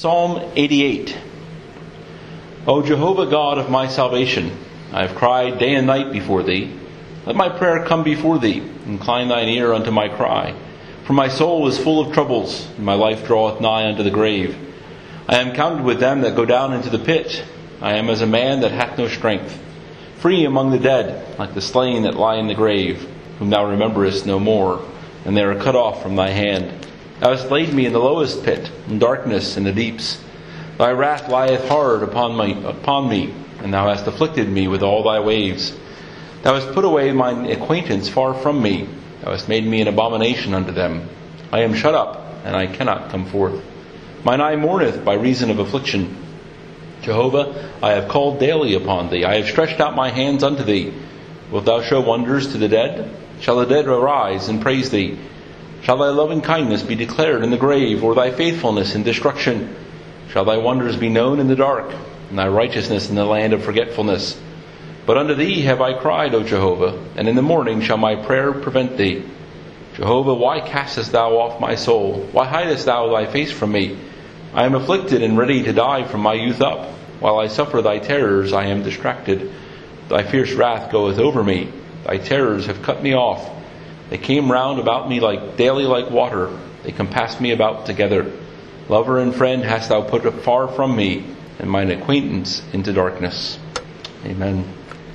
Psalm 88. O Jehovah God of my salvation, I have cried day and night before thee. Let my prayer come before thee. Incline thine ear unto my cry. For my soul is full of troubles, and my life draweth nigh unto the grave. I am counted with them that go down into the pit. I am as a man that hath no strength. Free among the dead, like the slain that lie in the grave, whom thou rememberest no more, and they are cut off from thy hand. Thou hast laid me in the lowest pit, in darkness and the deeps. Thy wrath lieth hard upon me, and thou hast afflicted me with all thy waves. Thou hast put away mine acquaintance far from me. Thou hast made me an abomination unto them. I am shut up, and I cannot come forth. Mine eye mourneth by reason of affliction. Jehovah, I have called daily upon thee. I have stretched out my hands unto thee. Wilt thou show wonders to the dead? Shall the dead arise and praise thee? Shall thy loving kindness be declared in the grave, or thy faithfulness in destruction? Shall thy wonders be known in the dark, and thy righteousness in the land of forgetfulness? But unto thee have I cried, O Jehovah, and in the morning shall my prayer prevent thee. Jehovah, why castest thou off my soul? Why hidest thou thy face from me? I am afflicted and ready to die from my youth up. While I suffer thy terrors, I am distracted. Thy fierce wrath goeth over me. Thy terrors have cut me off. They came round about me daily like water. They compassed me about together. Lover and friend hast thou put far from me, and mine acquaintance into darkness. Amen.